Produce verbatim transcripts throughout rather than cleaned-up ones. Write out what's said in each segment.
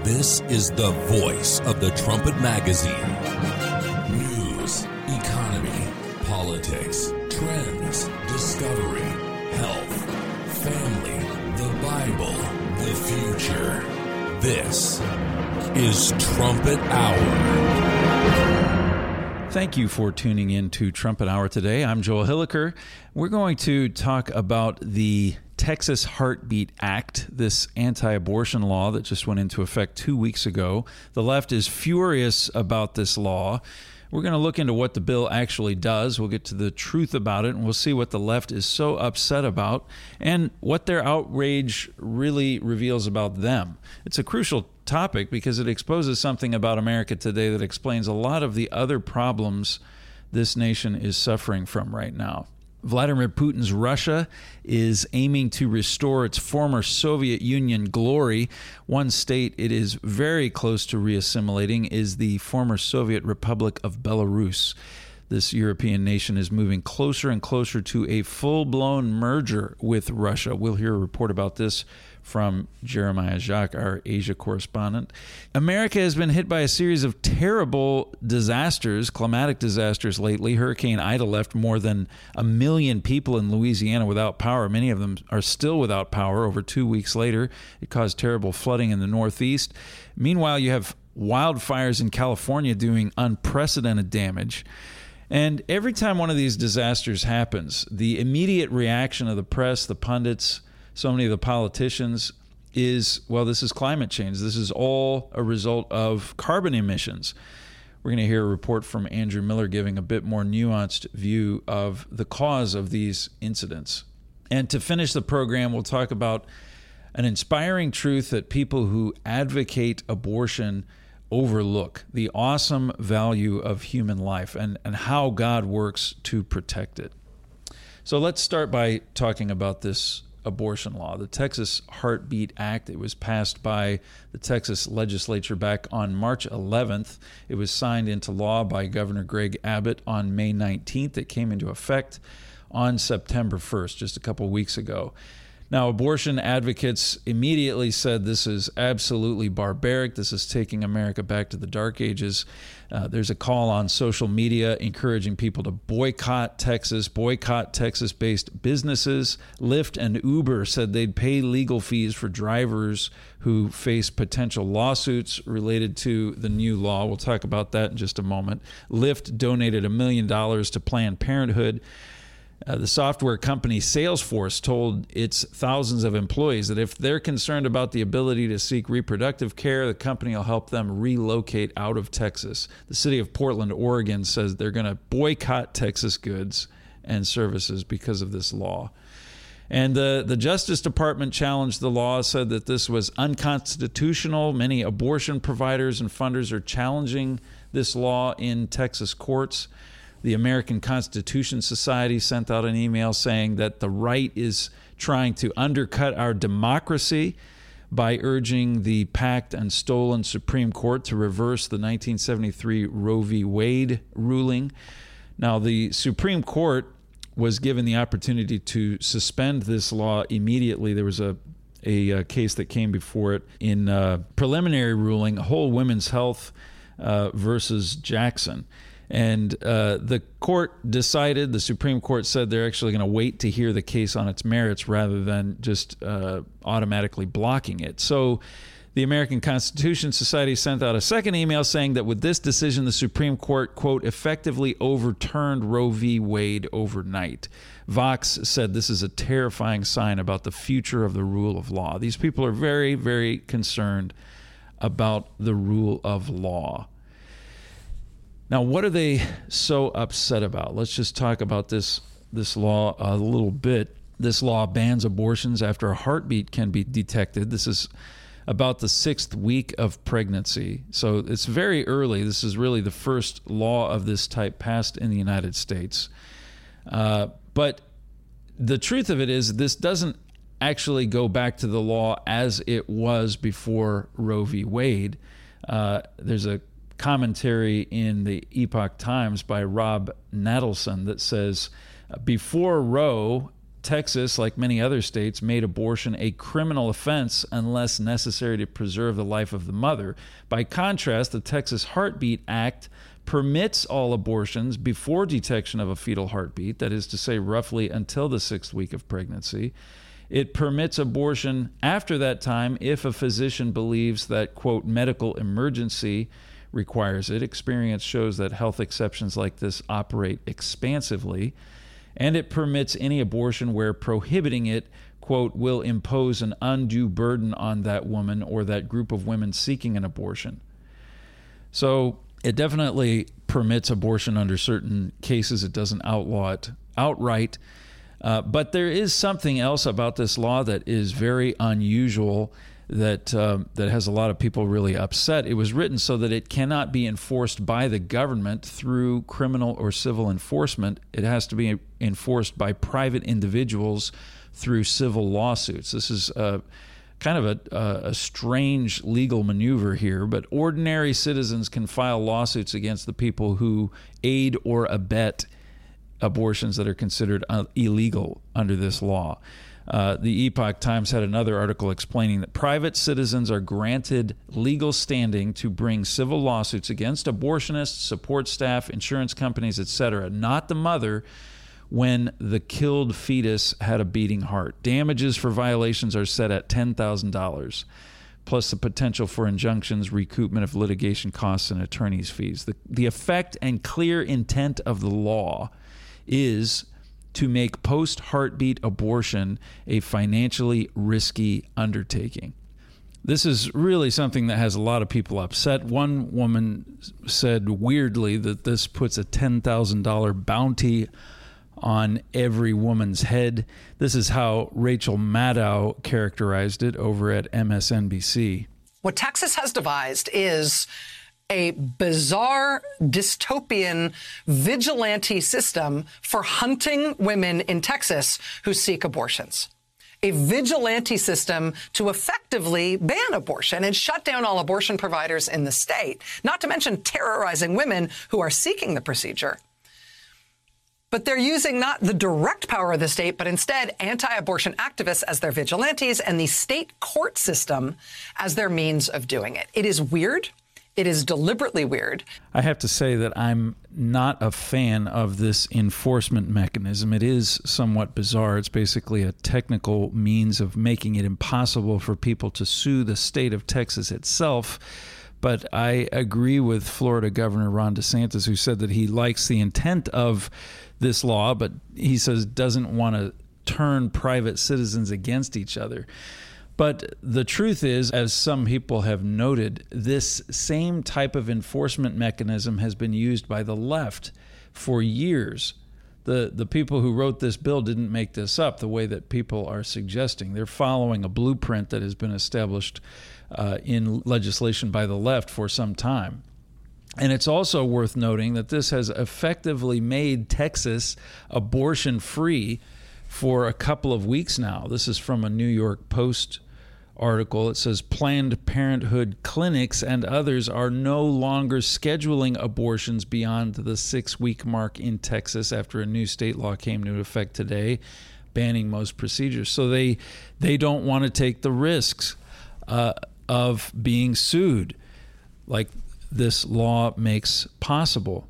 This is the voice of the Trumpet Magazine. News, economy, politics, trends, discovery, health, family, the Bible, the future. This is Trumpet Hour. Thank you for tuning in to Trumpet Hour today. I'm Joel Hilliker. We're going to talk about the Texas Heartbeat Act, this anti-abortion law that just went into effect two weeks ago. The left is furious about this law. We're going to look into what the bill actually does. We'll get to the truth about it, and we'll see what the left is so upset about and what their outrage really reveals about them. It's a crucial topic because it exposes something about America today that explains a lot of the other problems this nation is suffering from right now. Vladimir Putin's Russia is aiming to restore its former Soviet Union glory. One state it is very close to reassimilating is the former Soviet Republic of Belarus. This European nation is moving closer and closer to a full-blown merger with Russia. We'll hear a report about this from Jeremiah Jacques, our Asia correspondent. America has been hit by a series of terrible disasters, climatic disasters lately. Hurricane Ida left more than a million people in Louisiana without power. Many of them are still without power over two weeks later. It caused terrible flooding in the Northeast. Meanwhile, you have wildfires in California doing unprecedented damage. And every time one of these disasters happens, the immediate reaction of the press, the pundits, so many of the politicians is, well, this is climate change. This is all a result of carbon emissions. We're going to hear a report from Andrew Miller giving a bit more nuanced view of the cause of these incidents. And to finish the program, we'll talk about an inspiring truth that people who advocate abortion overlook: the awesome value of human life and, and how God works to protect it. So let's start by talking about this abortion law, the Texas Heartbeat Act. It was passed by the Texas legislature back on March eleventh. It was signed into law by Governor Greg Abbott on May nineteenth. It came into effect on September first, just a couple of weeks ago. Now, abortion advocates immediately said this is absolutely barbaric. This is taking America back to the dark ages. Uh, there's a call on social media encouraging people to boycott Texas, boycott Texas-based businesses. Lyft and Uber said they'd pay legal fees for drivers who face potential lawsuits related to the new law. We'll talk about that in just a moment. Lyft donated a million dollars to Planned Parenthood. Uh, the software company Salesforce told its thousands of employees that if they're concerned about the ability to seek reproductive care, the company will help them relocate out of Texas. The city of Portland, Oregon, says they're going to boycott Texas goods and services because of this law. And the, the Justice Department challenged the law, said that this was unconstitutional. Many abortion providers and funders are challenging this law in Texas courts. The American Constitution Society sent out an email saying that the right is trying to undercut our democracy by urging the packed and stolen Supreme Court to reverse the nineteen seventy-three Roe v. Wade ruling. Now, the Supreme Court was given the opportunity to suspend this law immediately. There was a a, a case that came before it in uh, preliminary ruling, Whole Women's Health uh, versus Jackson. And uh, the court decided, the Supreme Court said they're actually going to wait to hear the case on its merits rather than just uh, automatically blocking it. So the American Constitution Society sent out a second email saying that with this decision, the Supreme Court, quote, effectively overturned Roe v. Wade overnight. Vox said this is a terrifying sign about the future of the rule of law. These people are very, very concerned about the rule of law. Now, what are they so upset about? Let's just talk about this this law a little bit. This law bans abortions after a heartbeat can be detected. This is about the sixth week of pregnancy. So it's very early. This is really the first law of this type passed in the United States. Uh, but the truth of it is this doesn't actually go back to the law as it was before Roe v. Wade. Uh, there's a commentary in the Epoch Times by Rob Nadelson that says, before Roe, Texas, like many other states, made abortion a criminal offense unless necessary to preserve the life of the mother. By contrast, the Texas Heartbeat Act permits all abortions before detection of a fetal heartbeat, that is to say, roughly until the sixth week of pregnancy. It permits abortion after that time if a physician believes that, quote, medical emergency requires it. Experience shows that health exceptions like this operate expansively. And it permits any abortion where prohibiting it, quote, will impose an undue burden on that woman or that group of women seeking an abortion. So it definitely permits abortion under certain cases. It doesn't outlaw it outright. Uh, but there is something else about this law that is very unusual, that uh, that has a lot of people really upset. It was written so that it cannot be enforced by the government through criminal or civil enforcement. It has to be enforced by private individuals through civil lawsuits. This is uh, kind of a, a strange legal maneuver here, but ordinary citizens can file lawsuits against the people who aid or abet abortions that are considered uh, illegal under this law. Uh, the Epoch Times had another article explaining that private citizens are granted legal standing to bring civil lawsuits against abortionists, support staff, insurance companies, et cetera, not the mother, when the killed fetus had a beating heart. Damages for violations are set at ten thousand dollars, plus the potential for injunctions, recoupment of litigation costs, and attorney's fees. The, the effect and clear intent of the law is to make post-heartbeat abortion a financially risky undertaking. This is really something that has a lot of people upset. One woman said weirdly that this puts a ten thousand dollars bounty on every woman's head. This is how Rachel Maddow characterized it over at M S N B C. What Texas has devised is a bizarre, dystopian, vigilante system for hunting women in Texas who seek abortions. A vigilante system to effectively ban abortion and shut down all abortion providers in the state, not to mention terrorizing women who are seeking the procedure. But they're using not the direct power of the state, but instead anti-abortion activists as their vigilantes and the state court system as their means of doing it. It is weird. It is deliberately weird. I have to say that I'm not a fan of this enforcement mechanism. It is somewhat bizarre. It's basically a technical means of making it impossible for people to sue the state of Texas itself. But I agree with Florida Governor Ron DeSantis, who said that he likes the intent of this law, but he says doesn't want to turn private citizens against each other. But the truth is, as some people have noted, this same type of enforcement mechanism has been used by the left for years. The the people who wrote this bill didn't make this up the way that people are suggesting. They're following a blueprint that has been established uh, in legislation by the left for some time. And it's also worth noting that this has effectively made Texas abortion-free for a couple of weeks now. This is from a New York Post article. It says Planned Parenthood clinics and others are no longer scheduling abortions beyond the six-week mark in Texas after a new state law came into effect today, banning most procedures. So they they don't want to take the risks uh, of being sued, like this law makes possible.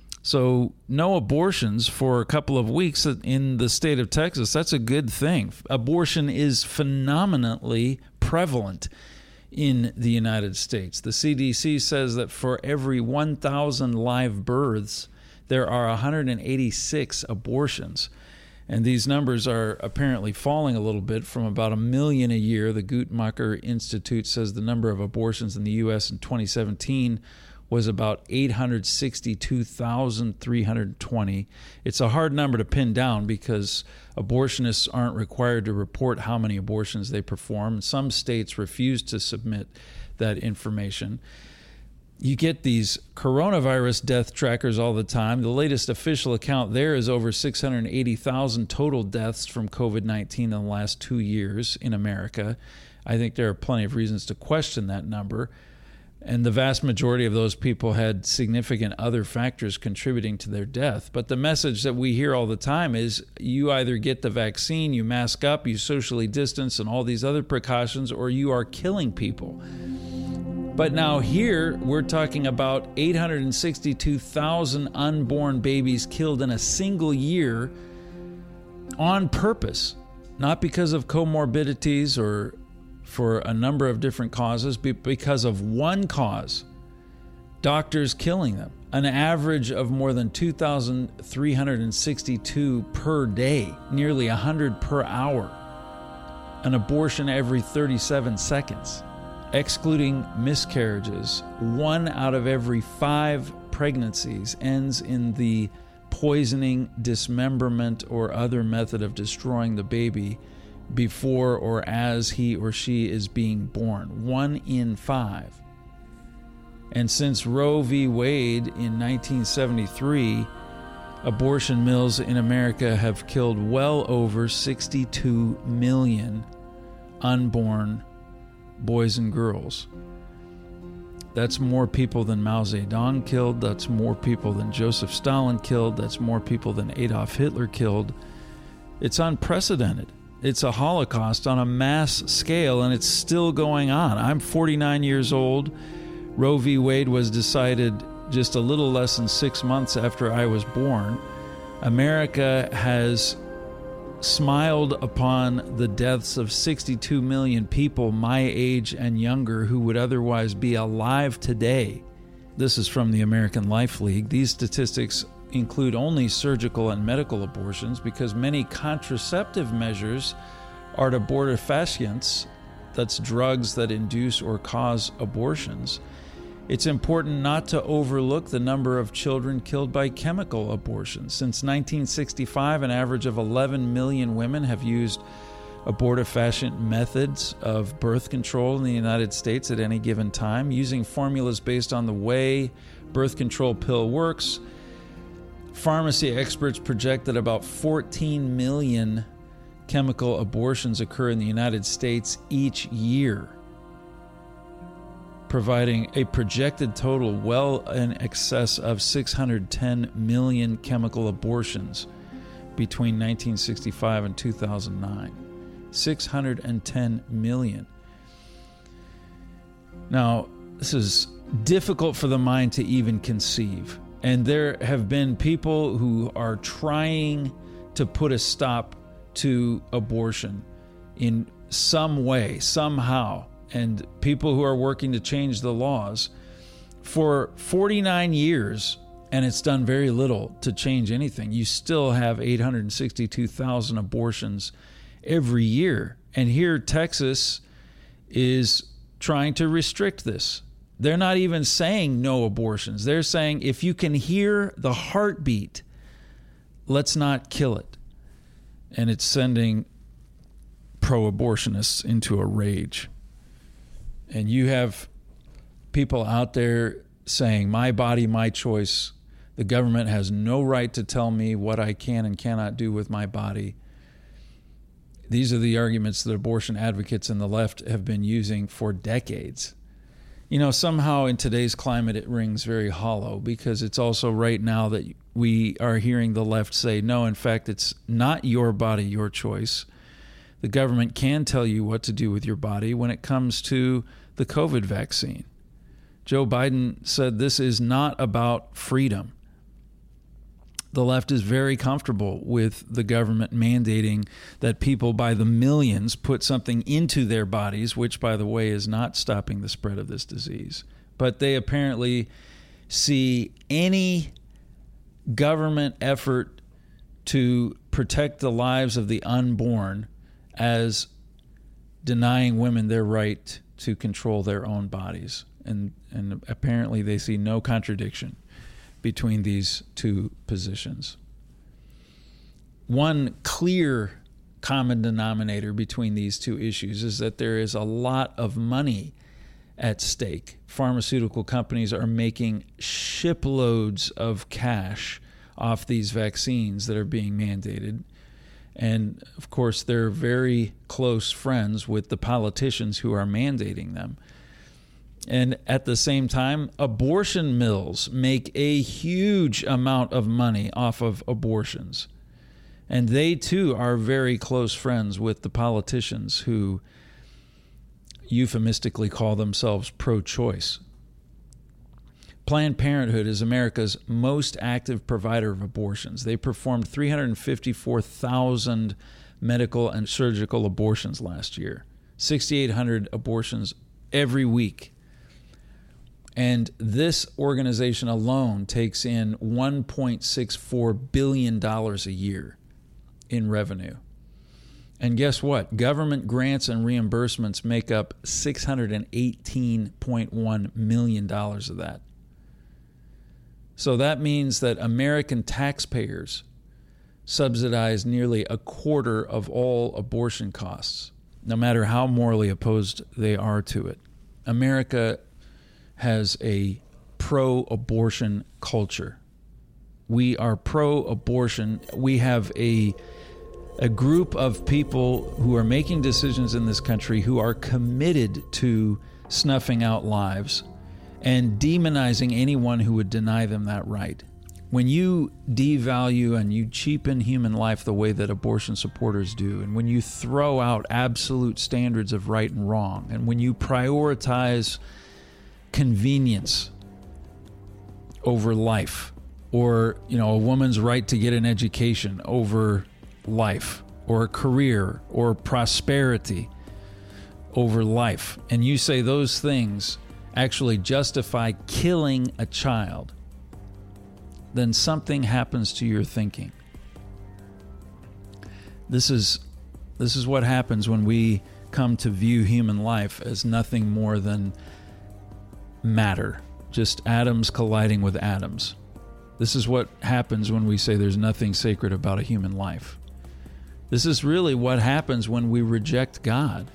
So no abortions for a couple of weeks in the state of Texas. That's a good thing. Abortion is phenomenally prevalent in the United States. The C D C says that for every one thousand live births, there are one hundred eighty-six abortions. And these numbers are apparently falling a little bit from about a million a year. The Guttmacher Institute says the number of abortions in the U S in twenty seventeen was about eight hundred sixty-two thousand three hundred twenty. It's a hard number to pin down because abortionists aren't required to report how many abortions they perform. Some states refuse to submit that information. You get these coronavirus death trackers all the time. The latest official account there is over six hundred eighty thousand total deaths from covid nineteen in the last two years in America. I think there are plenty of reasons to question that number. And the vast majority of those people had significant other factors contributing to their death. But the message that we hear all the time is you either get the vaccine, you mask up, you socially distance, and all these other precautions, or you are killing people. But now here we're talking about eight hundred sixty-two thousand unborn babies killed in a single year on purpose, not because of comorbidities or for a number of different causes, but because of one cause, doctors killing them. An average of more than two thousand three hundred sixty-two per day, nearly one hundred per hour. An abortion every thirty-seven seconds. Excluding miscarriages, one out of every five pregnancies ends in the poisoning, dismemberment, or other method of destroying the baby before or as he or she is being born. One in five. And since Roe v. Wade in nineteen seventy-three, abortion mills in America have killed well over sixty-two million unborn boys and girls. That's more people than Mao Zedong killed. That's more people than Joseph Stalin killed. That's more people than Adolf Hitler killed. It's unprecedented. It's a Holocaust on a mass scale, and it's still going on. I'm forty-nine years old. Roe v. Wade was decided just a little less than six months after I was born. America has smiled upon the deaths of sixty-two million people my age and younger who would otherwise be alive today. This is from the American Life League. These statistics include only surgical and medical abortions because many contraceptive measures are abortifacients, that's drugs that induce or cause abortions. It's important not to overlook the number of children killed by chemical abortions. Since nineteen sixty-five, an average of eleven million women have used abortifacient methods of birth control in the United States at any given time, using formulas based on the way birth control pill works. Pharmacy experts project that about fourteen million chemical abortions occur in the United States each year, providing a projected total well in excess of six hundred ten million chemical abortions between nineteen sixty-five and two thousand nine. six hundred ten million. Now, this is difficult for the mind to even conceive. And there have been people who are trying to put a stop to abortion in some way, somehow, and people who are working to change the laws for forty-nine years, and it's done very little to change anything. You still have eight hundred sixty-two thousand abortions every year. And here Texas is trying to restrict this. They're not even saying no abortions. They're saying if you can hear the heartbeat, let's not kill it. And it's sending pro-abortionists into a rage. And you have people out there saying, my body, my choice. The government has no right to tell me what I can and cannot do with my body. These are the arguments that abortion advocates in the left have been using for decades. You know, somehow in today's climate, it rings very hollow because it's also right now that we are hearing the left say, no, in fact, it's not your body, your choice. The government can tell you what to do with your body when it comes to the COVID vaccine. Joe Biden said this is not about freedom. The left is very comfortable with the government mandating that people by the millions put something into their bodies, which, by the way, is not stopping the spread of this disease. But they apparently see any government effort to protect the lives of the unborn as denying women their right to control their own bodies. And, and apparently they see no contradiction between these two positions. One clear common denominator between these two issues is that there is a lot of money at stake. Pharmaceutical companies are making shiploads of cash off these vaccines that are being mandated. And of course, they're very close friends with the politicians who are mandating them. And at the same time, abortion mills make a huge amount of money off of abortions. And they, too, are very close friends with the politicians who euphemistically call themselves pro-choice. Planned Parenthood is America's most active provider of abortions. They performed three hundred fifty-four thousand medical and surgical abortions last year, six thousand eight hundred abortions every week. And this organization alone takes in one point six four billion dollars a year in revenue. And guess what? Government grants and reimbursements make up six hundred eighteen point one million dollars of that. So that means that American taxpayers subsidize nearly a quarter of all abortion costs, no matter how morally opposed they are to it. America has a pro-abortion culture. We are pro-abortion. We have a a group of people who are making decisions in this country who are committed to snuffing out lives and demonizing anyone who would deny them that right. When you devalue and you cheapen human life the way that abortion supporters do, and when you throw out absolute standards of right and wrong, and when you prioritize convenience over life, or, you know, a woman's right to get an education over life, or a career, or prosperity over life, and you say those things actually justify killing a child, then something happens to your thinking. This is this is what happens when we come to view human life as nothing more than matter, just atoms colliding with atoms. This is what happens when we say there's nothing sacred about a human life. This is really what happens when we reject God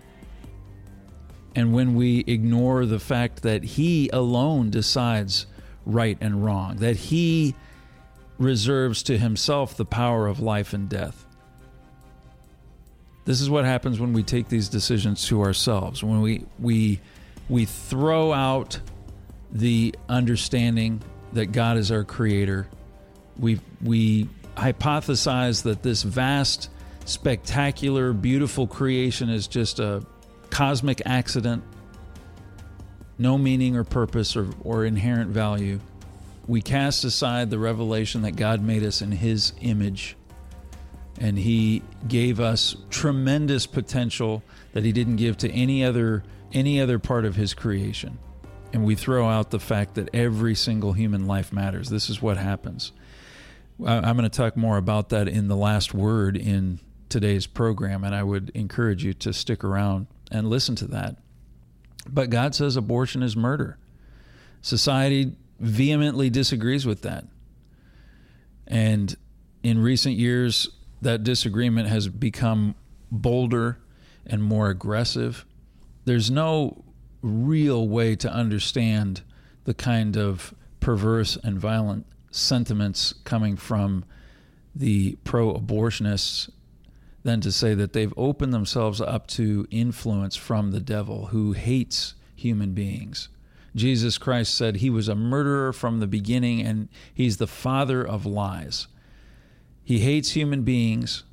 and when we ignore the fact that He alone decides right and wrong, that He reserves to Himself the power of life and death. This is what happens when we take these decisions to ourselves, when we we we throw out the understanding that God is our creator. We we hypothesize that this vast, spectacular, beautiful creation is just a cosmic accident, no meaning or purpose or, or inherent value. We cast aside the revelation that God made us in His image, and He gave us tremendous potential that He didn't give to any other any other part of His creation. And we throw out the fact that every single human life matters. This is what happens. I'm going to talk more about that in the last word in today's program, and I would encourage you to stick around and listen to that. But God says abortion is murder. Society vehemently disagrees with that. And in recent years, that disagreement has become bolder and more aggressive. There's no real way to understand the kind of perverse and violent sentiments coming from the pro-abortionists than to say that they've opened themselves up to influence from the devil, who hates human beings. Jesus Christ said He was a murderer from the beginning, and He's the father of lies. He hates human beings,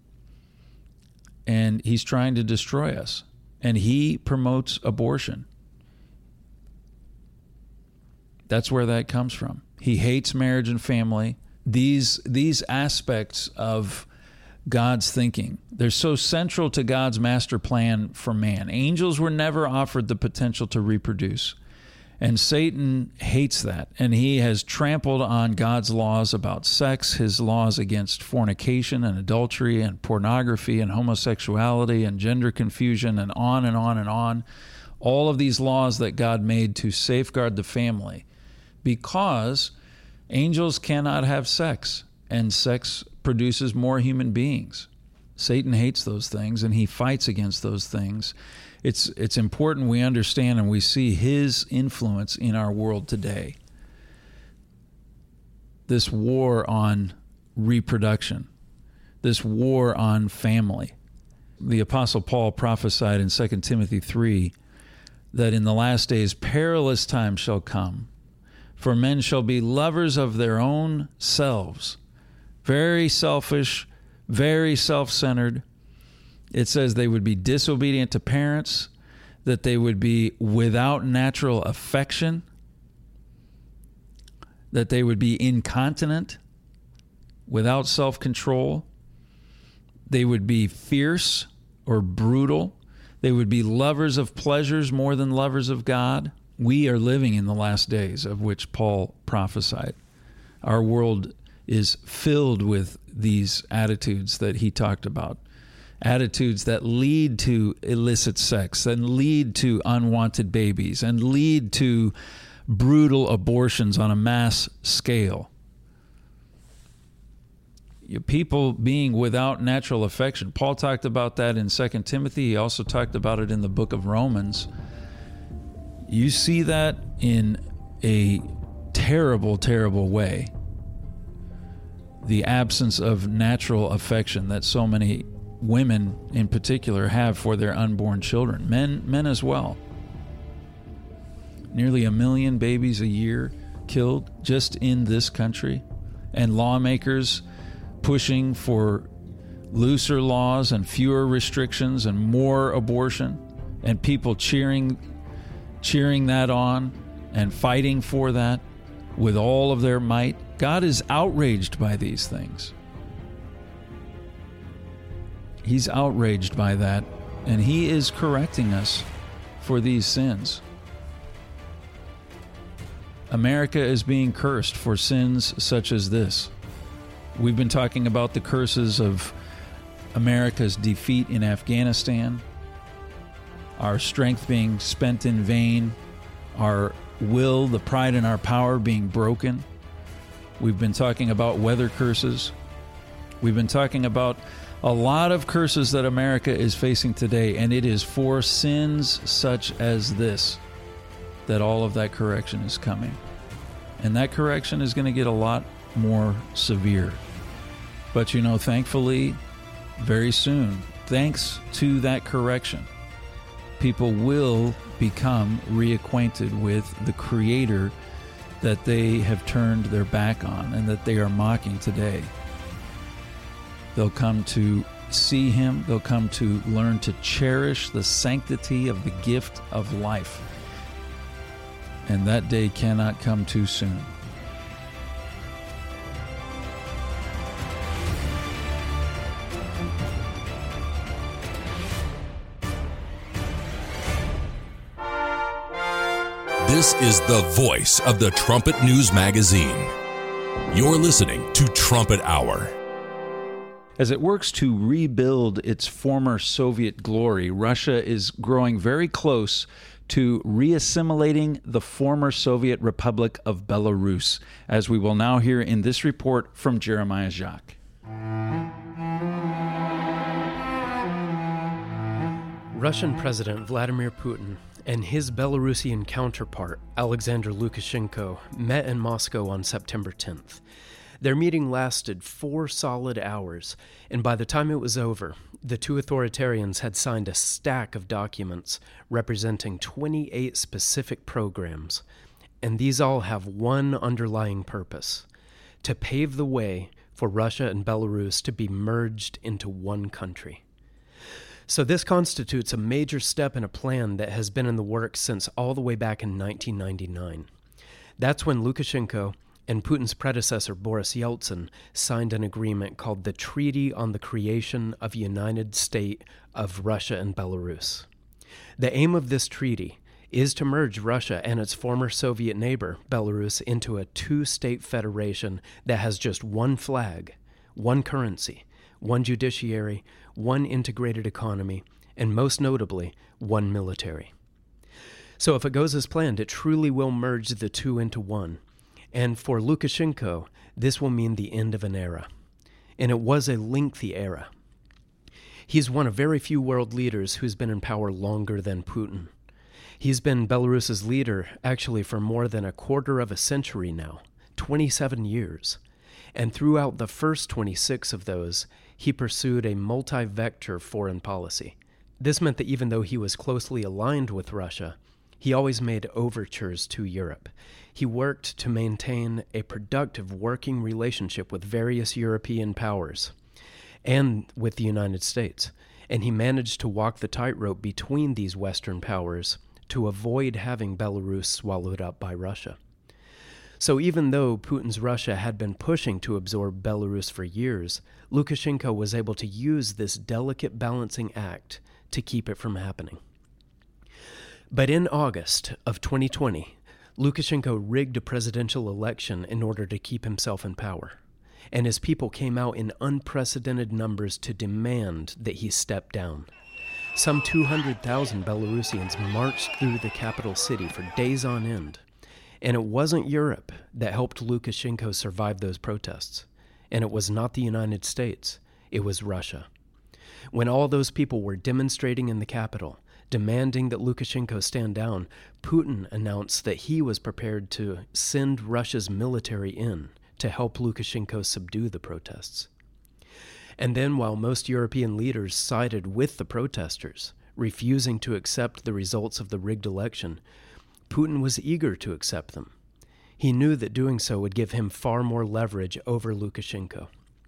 and He's trying to destroy us. And He promotes abortion. That's where that comes from. He hates marriage and family. These, these aspects of God's thinking, they're so central to God's master plan for man. Angels were never offered the potential to reproduce. And Satan hates that. And he has trampled on God's laws about sex, His laws against fornication and adultery and pornography and homosexuality and gender confusion, and on and on and on. All of these laws that God made to safeguard the family, because angels cannot have sex, and sex produces more human beings. Satan hates those things, and he fights against those things. It's it's important we understand and we see his influence in our world today. This war on reproduction, this war on family. The Apostle Paul prophesied in Second Timothy three that in the last days perilous times shall come. For men shall be lovers of their own selves, very selfish, very self-centered. It says they would be disobedient to parents, that they would be without natural affection, that they would be incontinent, without self-control. They would be fierce or brutal. They would be lovers of pleasures more than lovers of God. We are living in the last days of which Paul prophesied. Our world is filled with these attitudes that he talked about. Attitudes that lead to illicit sex and lead to unwanted babies and lead to brutal abortions on a mass scale. People being without natural affection. Paul talked about that in Second Timothy. He also talked about it in the book of Romans. You see that in a terrible, terrible way. The absence of natural affection that so many women in particular have for their unborn children. Men, men as well. Nearly a million babies a year killed just in this country. And lawmakers pushing for looser laws and fewer restrictions and more abortion, and people cheering cheering that on and fighting for that with all of their might. God is outraged by these things. He's outraged by that, and he is correcting us for these sins. America is being cursed for sins such as this. We've been talking about the curses of America's defeat in Afghanistan, our strength being spent in vain, our will, the pride in our power being broken. We've been talking about weather curses. We've been talking about a lot of curses that America is facing today, and it is for sins such as this that all of that correction is coming. And that correction is going to get a lot more severe. But you know, thankfully, very soon, thanks to that correction, people will become reacquainted with the Creator that they have turned their back on and that they are mocking today. They'll come to see Him. They'll come to learn to cherish the sanctity of the gift of life. And that day cannot come too soon. This is the voice of the Trumpet News Magazine. You're listening to Trumpet Hour. As it works to rebuild its former Soviet glory, Russia is growing very close to reassimilating the former Soviet Republic of Belarus, as we will now hear in this report from Jeremiah Jacques. Russian President Vladimir Putin and his Belarusian counterpart, Alexander Lukashenko, met in Moscow on September tenth. Their meeting lasted four solid hours, and by the time it was over, the two authoritarians had signed a stack of documents representing twenty-eight specific programs, and these all have one underlying purpose: to pave the way for Russia and Belarus to be merged into one country. So this constitutes a major step in a plan that has been in the works since all the way back in nineteen ninety-nine. That's when Lukashenko and Putin's predecessor Boris Yeltsin signed an agreement called the Treaty on the Creation of a United State of Russia and Belarus. The aim of this treaty is to merge Russia and its former Soviet neighbor, Belarus, into a two-state federation that has just one flag, one currency, one judiciary, one integrated economy, and most notably, one military. So if it goes as planned, it truly will merge the two into one. And for Lukashenko, this will mean the end of an era. And it was a lengthy era. He's one of very few world leaders who's been in power longer than Putin. He's been Belarus's leader actually for more than a quarter of a century now, twenty-seven years. And throughout the first twenty-six of those, he pursued a multi-vector foreign policy. This meant that even though he was closely aligned with Russia, he always made overtures to Europe. He worked to maintain a productive working relationship with various European powers and with the United States, and he managed to walk the tightrope between these Western powers to avoid having Belarus swallowed up by Russia. So even though Putin's Russia had been pushing to absorb Belarus for years, Lukashenko was able to use this delicate balancing act to keep it from happening. But in August of twenty twenty, Lukashenko rigged a presidential election in order to keep himself in power, and his people came out in unprecedented numbers to demand that he step down. Some two hundred thousand Belarusians marched through the capital city for days on end, and it wasn't Europe that helped Lukashenko survive those protests, and it was not the United States, it was Russia. When all those people were demonstrating in the capital, demanding that Lukashenko stand down, Putin announced that he was prepared to send Russia's military in to help Lukashenko subdue the protests. And then, while most European leaders sided with the protesters, refusing to accept the results of the rigged election, Putin was eager to accept them. He knew that doing so would give him far more leverage over Lukashenko.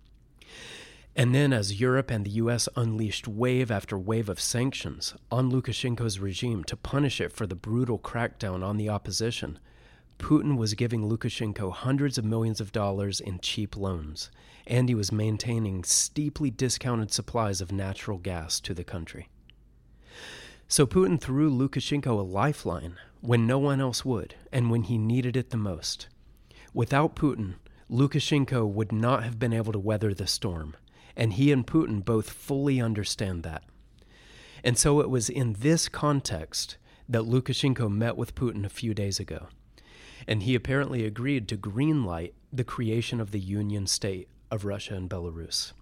And then, as Europe and the U S unleashed wave after wave of sanctions on Lukashenko's regime to punish it for the brutal crackdown on the opposition, Putin was giving Lukashenko hundreds of millions of dollars in cheap loans, and he was maintaining steeply discounted supplies of natural gas to the country. So Putin threw Lukashenko a lifeline when no one else would, and when he needed it the most. Without Putin, Lukashenko would not have been able to weather the storm, and he and Putin both fully understand that. And so it was in this context that Lukashenko met with Putin a few days ago, and he apparently agreed to greenlight the creation of the Union State of Russia and Belarus.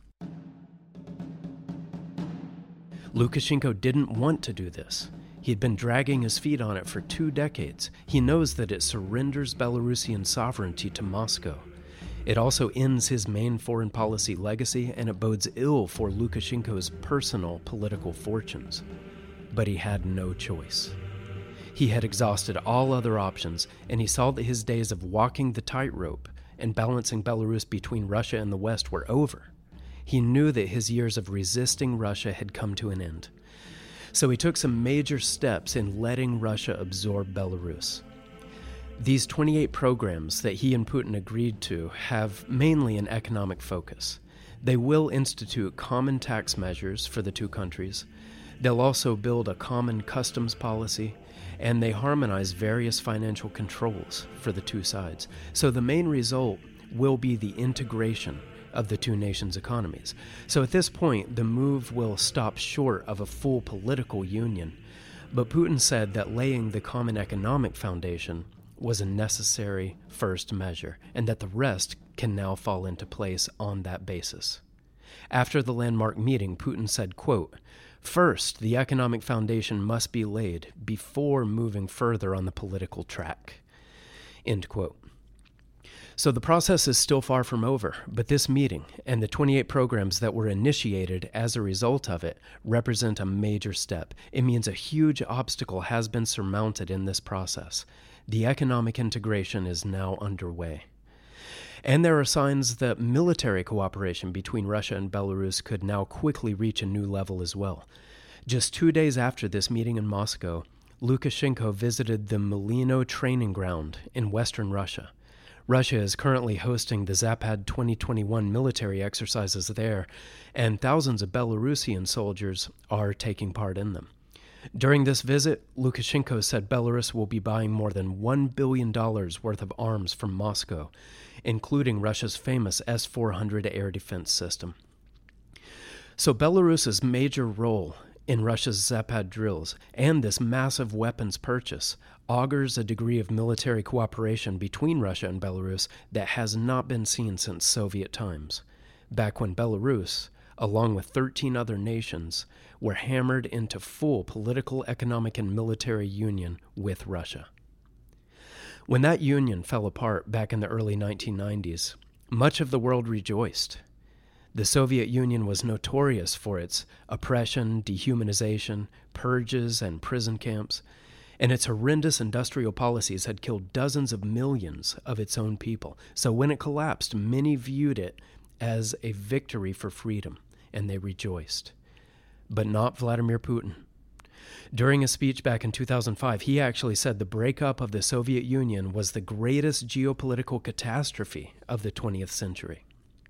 Lukashenko didn't want to do this. He'd been dragging his feet on it for two decades. He knows that it surrenders Belarusian sovereignty to Moscow. It also ends his main foreign policy legacy, and it bodes ill for Lukashenko's personal political fortunes. But he had no choice. He had exhausted all other options, and he saw that his days of walking the tightrope and balancing Belarus between Russia and the West were over. He knew that his years of resisting Russia had come to an end. So he took some major steps in letting Russia absorb Belarus. These twenty-eight programs that he and Putin agreed to have mainly an economic focus. They will institute common tax measures for the two countries. They'll also build a common customs policy, and they harmonize various financial controls for the two sides. So the main result will be the integration of the two nations' economies. So at this point, the move will stop short of a full political union. But Putin said that laying the common economic foundation was a necessary first measure, and that the rest can now fall into place on that basis. After the landmark meeting, Putin said, quote, "First, the economic foundation must be laid before moving further on the political track." End quote. So the process is still far from over, but this meeting and the twenty-eight programs that were initiated as a result of it represent a major step. It means a huge obstacle has been surmounted in this process. The economic integration is now underway. And there are signs that military cooperation between Russia and Belarus could now quickly reach a new level as well. Just two days after this meeting in Moscow, Lukashenko visited the Melino training ground in western Russia. Russia is currently hosting the Zapad twenty twenty-one military exercises there, and thousands of Belarusian soldiers are taking part in them. During this visit, Lukashenko said Belarus will be buying more than one billion dollars worth of arms from Moscow, including Russia's famous S four hundred air defense system. So Belarus's major role in Russia's Zapad drills and this massive weapons purchase augurs a degree of military cooperation between Russia and Belarus that has not been seen since Soviet times, back when Belarus, along with thirteen other nations, were hammered into full political, economic, and military union with Russia. When that union fell apart back in the early nineteen nineties, much of the world rejoiced. The Soviet Union was notorious for its oppression, dehumanization, purges, and prison camps, And its horrendous industrial policies had killed dozens of millions of its own people. So when it collapsed, many viewed it as a victory for freedom, and they rejoiced. But not Vladimir Putin. During a speech back in two thousand five, he actually said the breakup of the Soviet Union was the greatest geopolitical catastrophe of the twentieth century.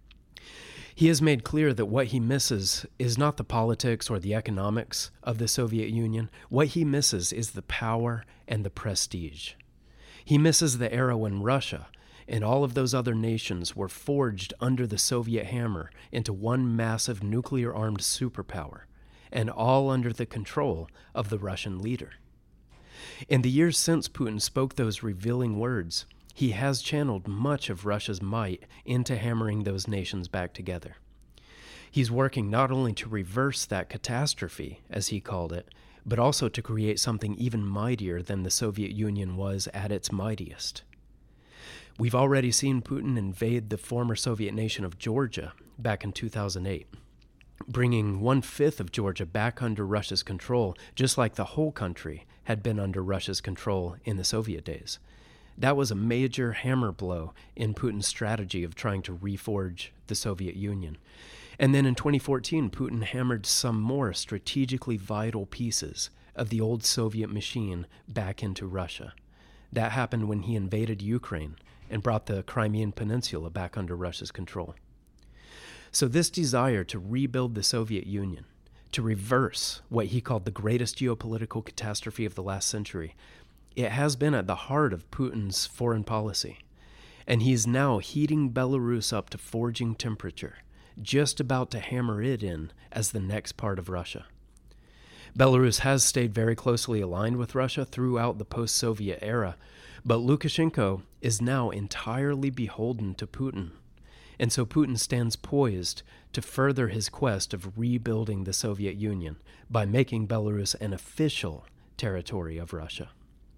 He has made clear that what he misses is not the politics or the economics of the Soviet Union. What he misses is the power and the prestige. He misses the era when Russia and all of those other nations were forged under the Soviet hammer into one massive nuclear-armed superpower, and all under the control of the Russian leader. In the years since Putin spoke those revealing words, he has channeled much of Russia's might into hammering those nations back together. He's working not only to reverse that catastrophe, as he called it, but also to create something even mightier than the Soviet Union was at its mightiest. We've already seen Putin invade the former Soviet nation of Georgia back in two thousand eight, bringing one-fifth of Georgia back under Russia's control, just like the whole country had been under Russia's control in the Soviet days. That was a major hammer blow in Putin's strategy of trying to reforge the Soviet Union. And then in twenty fourteen, Putin hammered some more strategically vital pieces of the old Soviet machine back into Russia. That happened when he invaded Ukraine and brought the Crimean Peninsula back under Russia's control. So this desire to rebuild the Soviet Union, to reverse what he called the greatest geopolitical catastrophe of the last century, it has been at the heart of Putin's foreign policy. And he's now heating Belarus up to forging temperature, just about to hammer it in as the next part of Russia. Belarus has stayed very closely aligned with Russia throughout the post-Soviet era, but Lukashenko is now entirely beholden to Putin. And so Putin stands poised to further his quest of rebuilding the Soviet Union by making Belarus an official territory of Russia.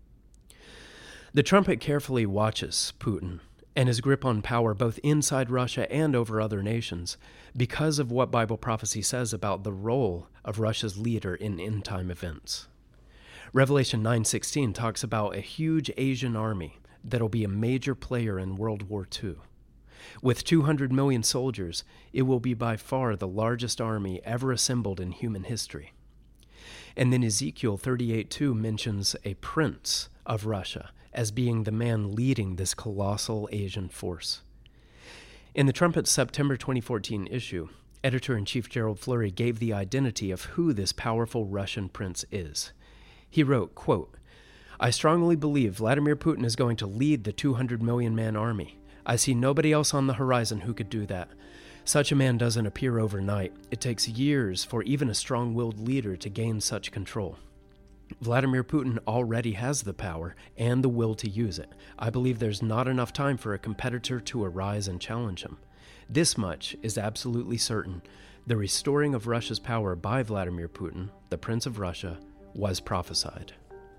The trumpet carefully watches Putin and his grip on power both inside Russia and over other nations because of what Bible prophecy says about the role of Russia's leader in end-time events. Revelation nine sixteen talks about a huge Asian army that'll be a major player in World War Two. With two hundred million soldiers, it will be by far the largest army ever assembled in human history. And then Ezekiel thirty-eight two mentions a prince of Russia as being the man leading this colossal Asian force. In the Trumpet's September twenty fourteen issue, Editor-in-Chief Gerald Flurry gave the identity of who this powerful Russian prince is. He wrote, quote, "I strongly believe Vladimir Putin is going to lead the two hundred million man army. I see nobody else on the horizon who could do that. Such a man doesn't appear overnight. It takes years for even a strong-willed leader to gain such control. Vladimir Putin already has the power and the will to use it. I believe there's not enough time for a competitor to arise and challenge him. This much is absolutely certain. The restoring of Russia's power by Vladimir Putin, the Prince of Russia, was prophesied."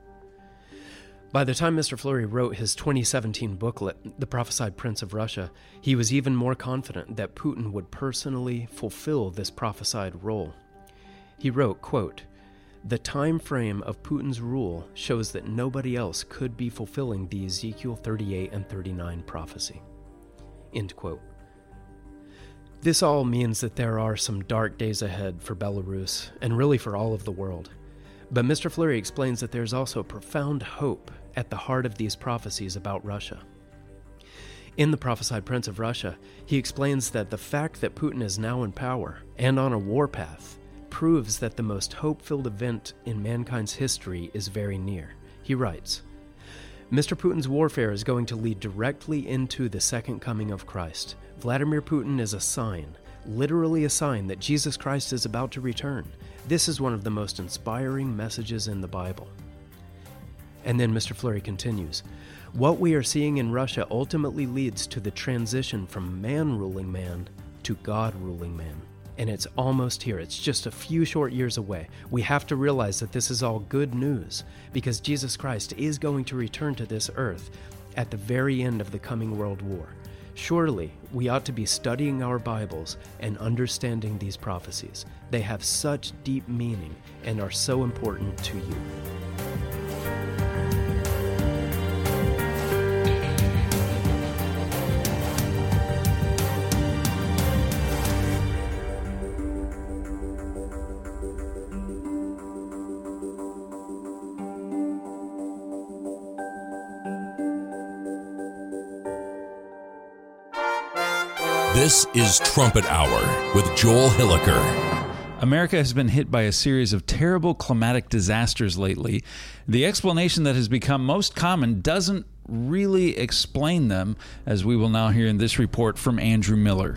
By the time Mister Flurry wrote his twenty seventeen booklet, The Prophesied Prince of Russia, he was even more confident that Putin would personally fulfill this prophesied role. He wrote, quote, "The time frame of Putin's rule shows that nobody else could be fulfilling the Ezekiel thirty-eight and thirty-nine prophecy." End quote. This all means that there are some dark days ahead for Belarus, and really for all of the world. But Mister Flurry explains that there's also profound hope at the heart of these prophecies about Russia. In The Prophesied Prince of Russia, he explains that the fact that Putin is now in power and on a warpath proves that the most hope-filled event in mankind's history is very near. He writes, "Mister Putin's warfare is going to lead directly into the second coming of Christ. Vladimir Putin is a sign, literally a sign that Jesus Christ is about to return. This is one of the most inspiring messages in the Bible." And then Mister Flurry continues, "What we are seeing in Russia ultimately leads to the transition from man ruling man to God ruling man. And it's almost here. It's just a few short years away. We have to realize that this is all good news because Jesus Christ is going to return to this earth at the very end of the coming world war. Surely we ought to be studying our Bibles and understanding these prophecies. They have such deep meaning and are so important to you." This is Trumpet Hour with Joel Hilliker. America has been hit by a series of terrible climatic disasters lately. The explanation that has become most common doesn't really explain them, as we will now hear in this report from Andrew Miller.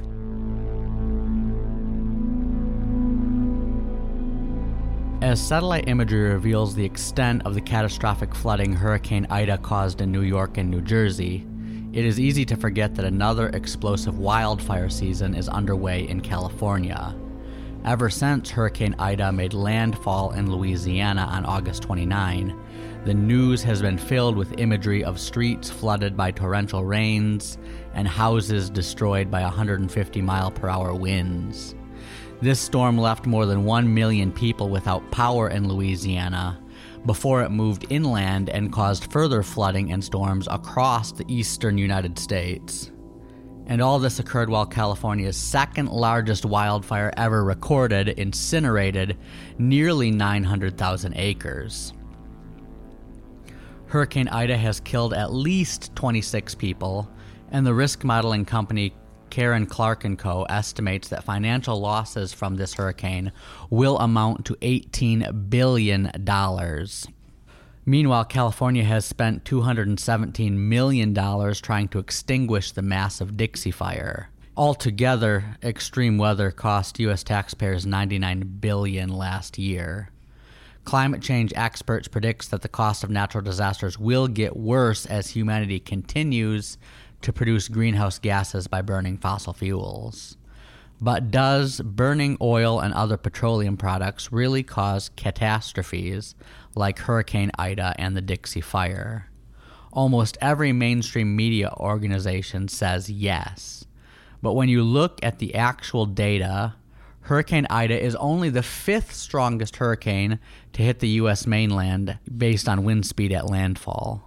As satellite imagery reveals the extent of the catastrophic flooding Hurricane Ida caused in New York and New Jersey, it is easy to forget that another explosive wildfire season is underway in California. Ever since Hurricane Ida made landfall in Louisiana on August twenty-ninth, the news has been filled with imagery of streets flooded by torrential rains and houses destroyed by one hundred fifty mile per hour winds. This storm left more than one million people without power in Louisiana before it moved inland and caused further flooding and storms across the eastern United States. And all this occurred while California's second largest wildfire ever recorded incinerated nearly nine hundred thousand acres. Hurricane Ida has killed at least twenty-six people, and the risk modeling company Karen Clark and Co. estimates that financial losses from this hurricane will amount to eighteen billion dollars. Meanwhile, California has spent two hundred seventeen million dollars trying to extinguish the massive Dixie Fire. Altogether, extreme weather cost U S taxpayers ninety-nine billion dollars last year. Climate change experts predict that the cost of natural disasters will get worse as humanity continues to produce greenhouse gases by burning fossil fuels. But does burning oil and other petroleum products really cause catastrophes like Hurricane Ida and the Dixie Fire? Almost every mainstream media organization says yes. But when you look at the actual data, Hurricane Ida is only the fifth strongest hurricane to hit the U S mainland based on wind speed at landfall.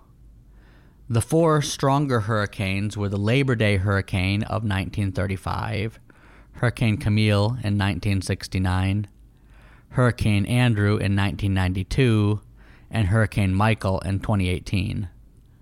The four stronger hurricanes were the Labor Day hurricane of nineteen thirty-five, Hurricane Camille in nineteen sixty-nine, Hurricane Andrew in nineteen ninety-two, and Hurricane Michael in twenty eighteen.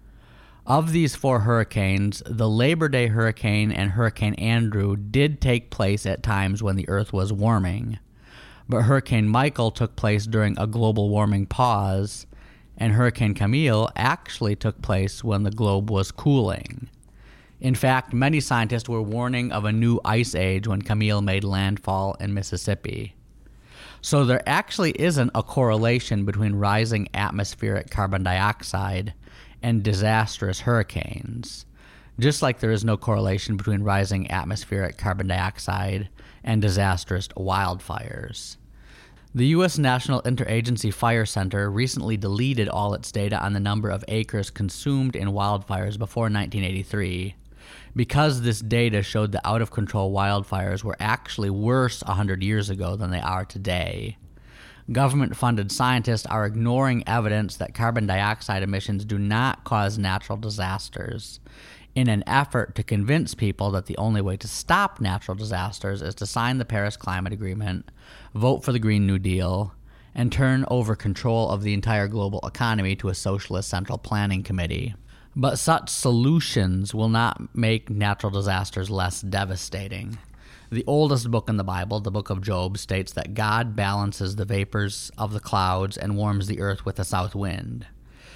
Of these four hurricanes, the Labor Day hurricane and Hurricane Andrew did take place at times when the Earth was warming, but Hurricane Michael took place during a global warming pause, and Hurricane Camille actually took place when the globe was cooling. In fact, many scientists were warning of a new ice age when Camille made landfall in Mississippi. So there actually isn't a correlation between rising atmospheric carbon dioxide and disastrous hurricanes, just like there is no correlation between rising atmospheric carbon dioxide and disastrous wildfires. The U S National Interagency Fire Center recently deleted all its data on the number of acres consumed in wildfires before nineteen eighty-three, because this data showed that out-of-control wildfires were actually worse one hundred years ago than they are today. Government-funded scientists are ignoring evidence that carbon dioxide emissions do not cause natural disasters, in an effort to convince people that the only way to stop natural disasters is to sign the Paris Climate Agreement, vote for the Green New Deal, and turn over control of the entire global economy to a socialist central planning committee. But such solutions will not make natural disasters less devastating. The oldest book in the Bible, the book of Job, states that God balances the vapors of the clouds and warms the earth with a south wind.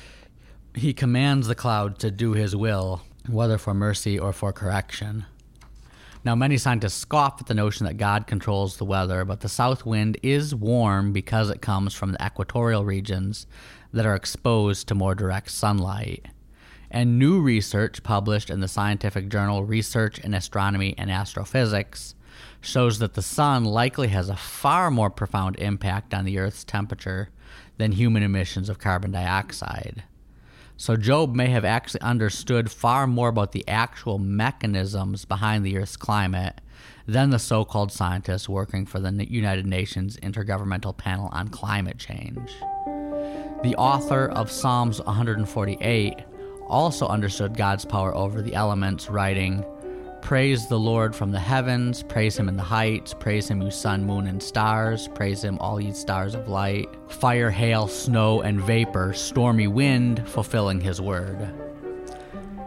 He commands the cloud to do his will, whether for mercy or for correction. Now, many scientists scoff at the notion that God controls the weather, but the south wind is warm because it comes from the equatorial regions that are exposed to more direct sunlight. And new research published in the scientific journal Research in Astronomy and Astrophysics shows that the sun likely has a far more profound impact on the Earth's temperature than human emissions of carbon dioxide. So Job may have actually understood far more about the actual mechanisms behind the Earth's climate than the so-called scientists working for the United Nations Intergovernmental Panel on Climate Change. The author of Psalms one forty-eight also understood God's power over the elements, writing, "Praise the Lord from the heavens, praise him in the heights, praise him, you sun, moon, and stars, praise him, all ye stars of light, fire, hail, snow, and vapor, stormy wind, fulfilling his word."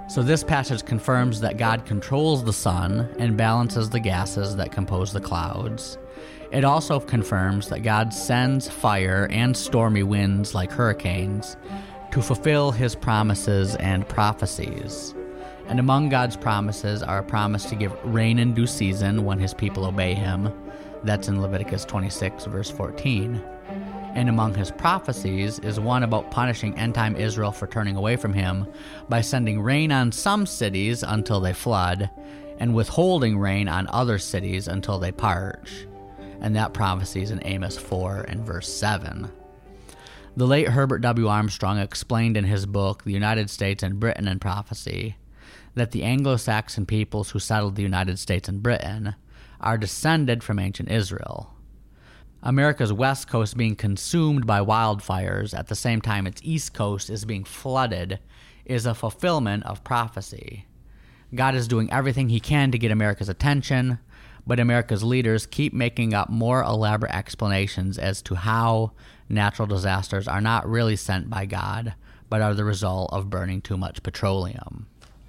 So this passage confirms that God controls the sun and balances the gases that compose the clouds. It also confirms that God sends fire and stormy winds like hurricanes to fulfill his promises and prophecies. And among God's promises are a promise to give rain in due season when his people obey him. That's in Leviticus twenty-six, verse fourteen. And among his prophecies is one about punishing end-time Israel for turning away from him by sending rain on some cities until they flood, and withholding rain on other cities until they parch. And that prophecy is in Amos four and verse seven. The late Herbert W. Armstrong explained in his book, The United States and Britain in Prophecy, that the Anglo-Saxon peoples who settled the United States and Britain are descended from ancient Israel. America's west coast being consumed by wildfires at the same time its east coast is being flooded is a fulfillment of prophecy. God is doing everything he can to get America's attention, but America's leaders keep making up more elaborate explanations as to how natural disasters are not really sent by God, but are the result of burning too much petroleum.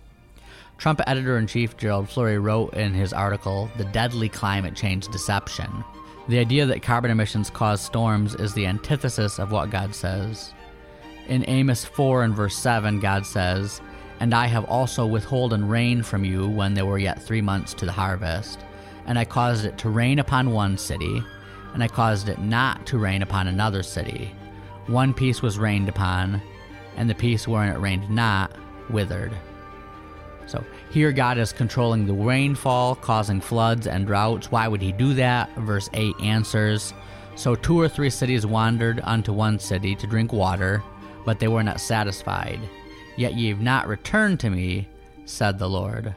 Trump editor-in-chief Gerald Flurry wrote in his article, The Deadly Climate Change Deception, the idea that carbon emissions cause storms is the antithesis of what God says. In Amos four and verse seven, God says, "And I have also withholden rain from you when there were yet three months to the harvest. And I caused it to rain upon one city, and I caused it not to rain upon another city. One piece was rained upon, and the piece wherein it rained not withered." So here God is controlling the rainfall, causing floods and droughts. Why would he do that? Verse eight answers, "So two or three cities wandered unto one city to drink water, but they were not satisfied. Yet ye have not returned to me, said the Lord."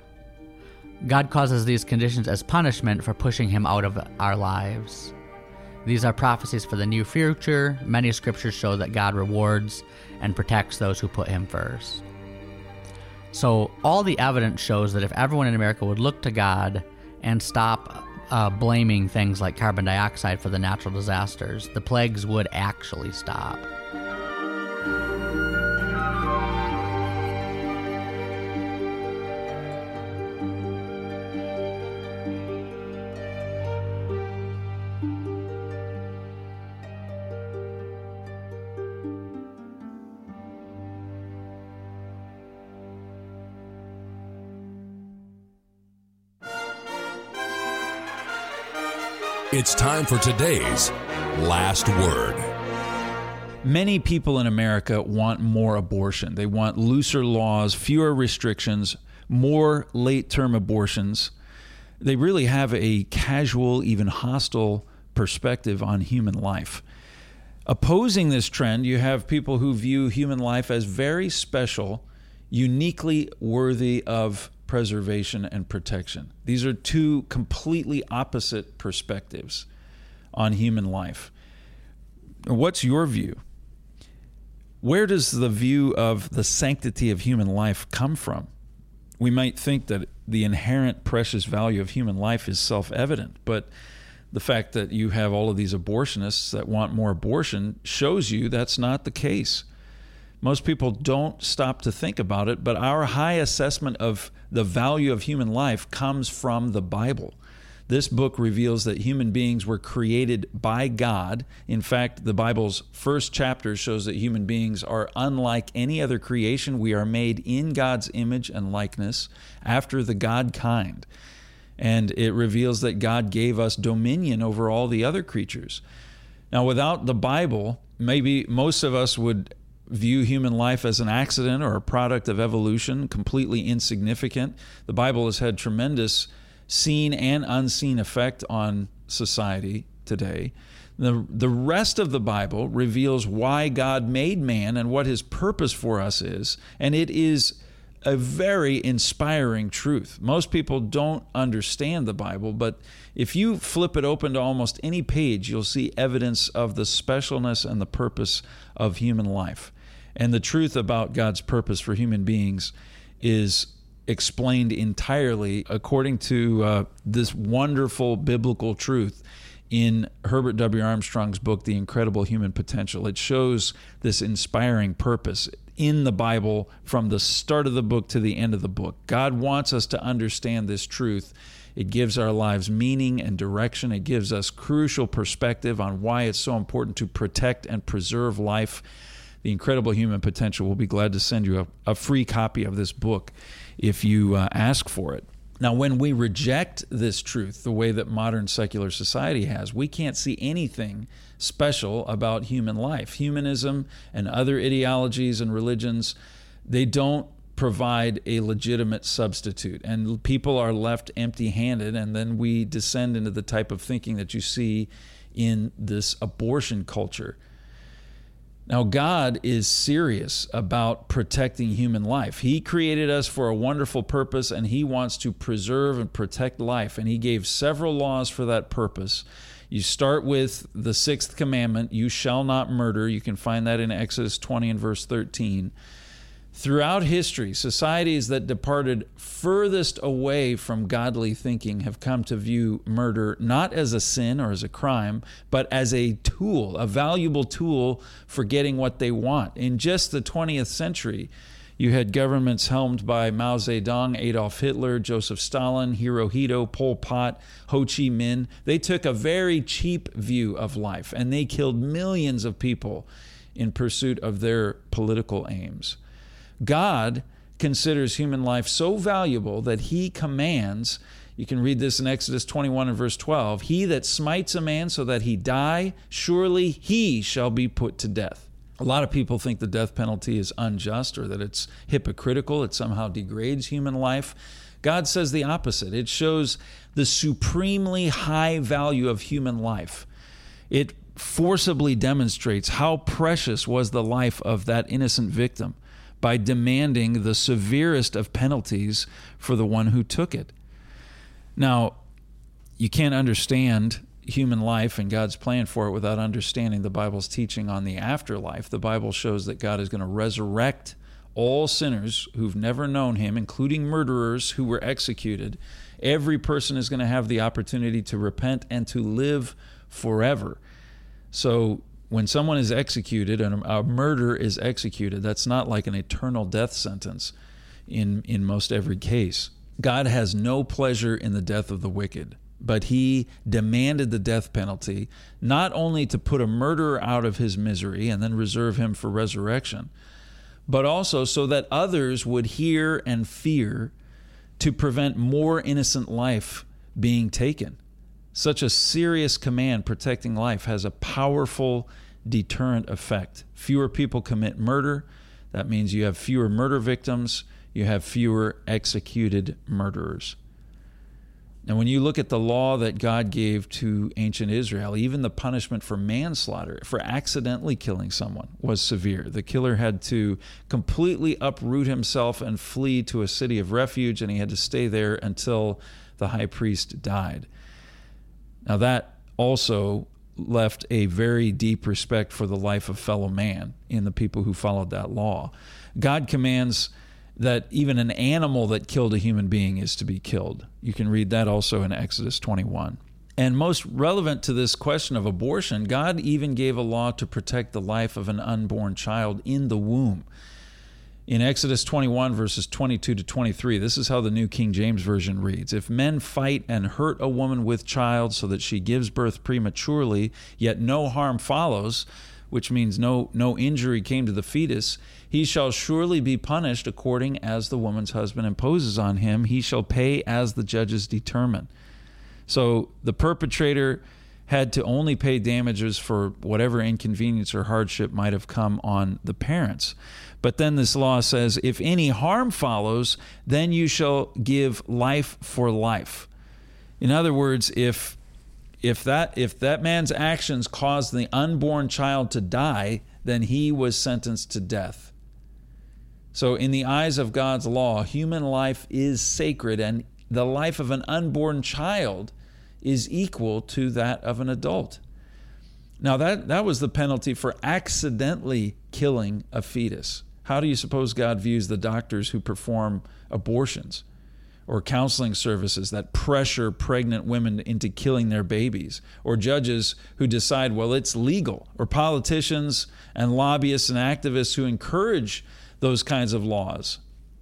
God causes these conditions as punishment for pushing him out of our lives. These are prophecies for the near future. Many scriptures show that God rewards and protects those who put him first. So all the evidence shows that if everyone in America would look to God and stop uh, blaming things like carbon dioxide for the natural disasters, the plagues would actually stop. It's time for today's Last Word. Many people in America want more abortion. They want looser laws, fewer restrictions, more late-term abortions. They really have a casual, even hostile perspective on human life. Opposing this trend, you have people who view human life as very special, uniquely worthy of preservation and protection. These are two completely opposite perspectives on human life. What's your view? Where does the view of the sanctity of human life come from? We might think that the inherent precious value of human life is self-evident, but the fact that you have all of these abortionists that want more abortion shows you that's not the case. Most people don't stop to think about it, but our high assessment of the value of human life comes from the Bible. This book reveals that human beings were created by God. In fact, the Bible's first chapter shows that human beings are unlike any other creation. We are made in God's image and likeness after the God kind. And it reveals that God gave us dominion over all the other creatures. Now, without the Bible, maybe most of us would view human life as an accident or a product of evolution, completely insignificant. The Bible has had tremendous seen and unseen effect on society today. The, the rest of the Bible reveals why God made man and what his purpose for us is, and it is a very inspiring truth. Most people don't understand the Bible, but if you flip it open to almost any page, you'll see evidence of the specialness and the purpose of human life. And the truth about God's purpose for human beings is explained entirely according to uh, this wonderful biblical truth in Herbert W. Armstrong's book, The Incredible Human Potential. It shows this inspiring purpose. in the Bible from the start of the book to the end of the book. God wants us to understand this truth. It gives our lives meaning and direction. It gives us crucial perspective on why it's so important to protect and preserve life. The Incredible Human Potential. We'll be glad to send you a, a free copy of this book if you uh, ask for it. Now, when we reject this truth the way that modern secular society has, we can't see anything special about human life. Humanism and other ideologies and religions, they don't provide a legitimate substitute, and people are left empty-handed, and then we descend into the type of thinking that you see in this abortion culture. Now, God is serious about protecting human life. He created us for a wonderful purpose, and He wants to preserve and protect life, and He gave several laws for that purpose. You start with the sixth commandment, you shall not murder. You can find that in Exodus twenty and verse thirteen. Throughout history, societies that departed furthest away from godly thinking have come to view murder not as a sin or as a crime, but as a tool, a valuable tool for getting what they want. In just the twentieth century, you had governments helmed by Mao Zedong, Adolf Hitler, Joseph Stalin, Hirohito, Pol Pot, Ho Chi Minh. They took a very cheap view of life, and they killed millions of people in pursuit of their political aims. God considers human life so valuable that He commands, you can read this in Exodus twenty-one and verse twelve, he that smites a man so that he die, surely he shall be put to death. A lot of people think the death penalty is unjust or that it's hypocritical, it somehow degrades human life. God says the opposite. It shows the supremely high value of human life. It forcibly demonstrates how precious was the life of that innocent victim by demanding the severest of penalties for the one who took it. Now, you can't understand human life and God's plan for it without understanding the Bible's teaching on the afterlife. The Bible shows that God is going to resurrect all sinners who've never known Him, including murderers who were executed. Every person is going to have the opportunity to repent and to live forever. So when someone is executed and a murder is executed, that's not like an eternal death sentence in, in most every case. God has no pleasure in the death of the wicked, but He demanded the death penalty not only to put a murderer out of his misery and then reserve him for resurrection, but also so that others would hear and fear to prevent more innocent life being taken. Such a serious command protecting life has a powerful deterrent effect. Fewer people commit murder. That means you have fewer murder victims. You have fewer executed murderers. Now, when you look at the law that God gave to ancient Israel, even the punishment for manslaughter, for accidentally killing someone, was severe. The killer had to completely uproot himself and flee to a city of refuge, and he had to stay there until the high priest died. Now, that also left a very deep respect for the life of fellow man in the people who followed that law. God commands that even an animal that killed a human being is to be killed. You can read that also in Exodus twenty-one. And most relevant to this question of abortion, God even gave a law to protect the life of an unborn child in the womb. In Exodus twenty-one, verses twenty-two to twenty-three, this is how the New King James Version reads. If men fight and hurt a woman with child so that she gives birth prematurely, yet no harm follows, which means no, no injury came to the fetus, he shall surely be punished according as the woman's husband imposes on him. He shall pay as the judges determine. So the perpetrator had to only pay damages for whatever inconvenience or hardship might have come on the parents. But then this law says, if any harm follows, then you shall give life for life. In other words, if if that if that man's actions caused the unborn child to die, then he was sentenced to death. So in the eyes of God's law, human life is sacred, and the life of an unborn child is equal to that of an adult. Now that, that was the penalty for accidentally killing a fetus. How do you suppose God views the doctors who perform abortions or counseling services that pressure pregnant women into killing their babies, or judges who decide, well, it's legal, or politicians and lobbyists and activists who encourage those kinds of laws.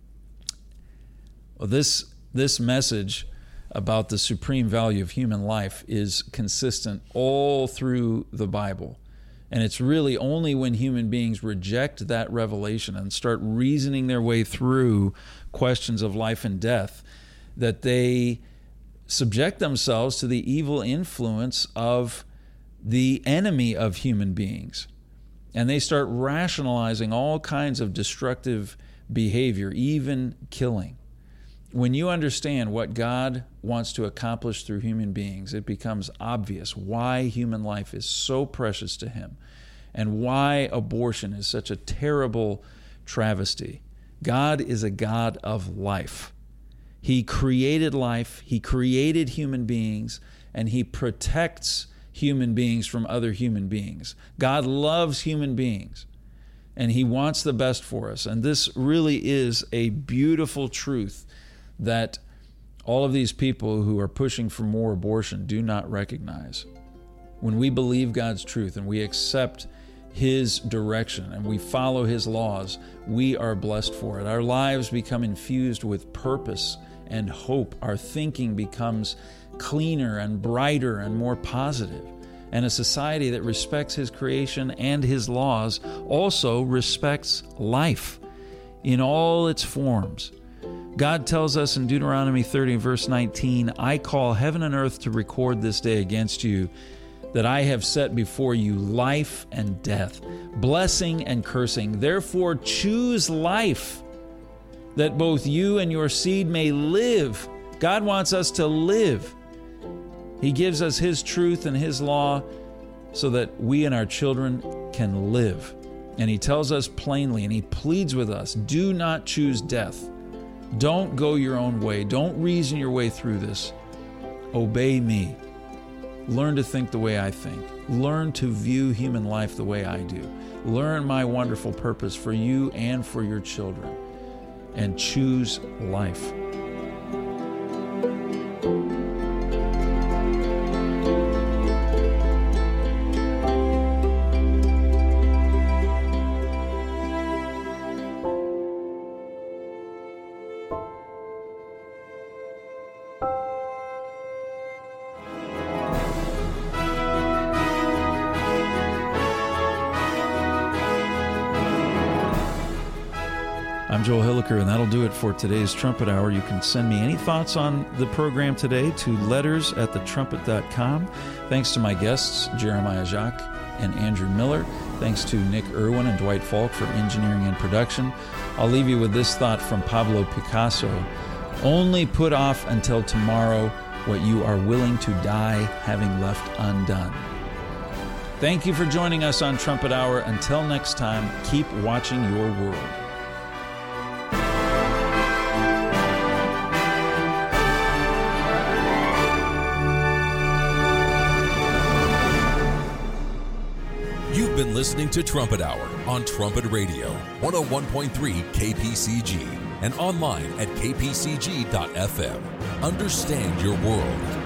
Well, this this message about the supreme value of human life is consistent all through the Bible. And it's really only when human beings reject that revelation and start reasoning their way through questions of life and death that they subject themselves to the evil influence of the enemy of human beings. And they start rationalizing all kinds of destructive behavior, even killing. When you understand what God wants to accomplish through human beings, it becomes obvious why human life is so precious to him and why abortion is such a terrible travesty. God is a God of life. He created life, he created human beings, and he protects human beings from other human beings. God loves human beings, and he wants the best for us. And this really is a beautiful truth that all of these people who are pushing for more abortion do not recognize. When we believe God's truth and we accept his direction and we follow his laws, we are blessed for it. Our lives become infused with purpose and hope. Our thinking becomes cleaner and brighter and more positive. And a society that respects his creation and his laws also respects life in all its forms. God tells us in Deuteronomy thirty, verse nineteen, I call heaven and earth to record this day against you, that I have set before you life and death, blessing and cursing. Therefore choose life, that both you and your seed may live. God wants us to live. He gives us his truth and his law so that we and our children can live. And he tells us plainly, and he pleads with us, do not choose death. Don't go your own way. Don't reason your way through this. Obey me. Learn to think the way I think. Learn to view human life the way I do. Learn my wonderful purpose for you and for your children. And choose life. I'm Joel Hilliker, and that'll do it for today's Trumpet Hour. You can send me any thoughts on the program today to letters at the trumpet dot com. Thanks to my guests, Jeremiah Jacques and Andrew Miller. Thanks to Nick Irwin and Dwight Falk for engineering and production. I'll leave you with this thought from Pablo Picasso. Only put off until tomorrow what you are willing to die having left undone. Thank you for joining us on Trumpet Hour. Until next time, keep watching your world. You've been listening to Trumpet Hour on Trumpet Radio, one oh one point three K P C G, and online at k p c g dot f m. Understand your world.